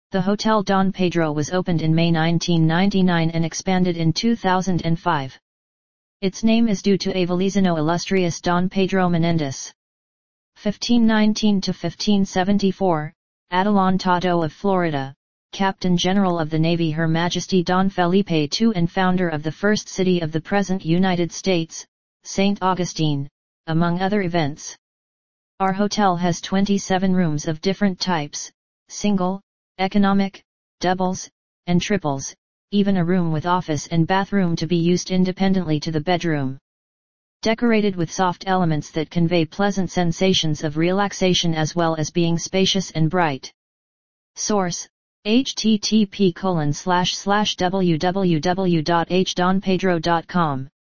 The Hotel Don Pedro was opened in May 1999 and expanded in 2005. Its name is due to Avilizano illustrious Don Pedro Menendez. 1519–1574, Adelantado of Florida, Captain General of the Navy Her Majesty Don Felipe II and founder of the first city of the present United States, St. Augustine, among other events. Our hotel has 27 rooms of different types, single, economic, doubles, and triples, even a room with office and bathroom to be used independently to the bedroom. Decorated with soft elements that convey pleasant sensations of relaxation as well as being spacious and bright. Source: http://www.hdonpedro.com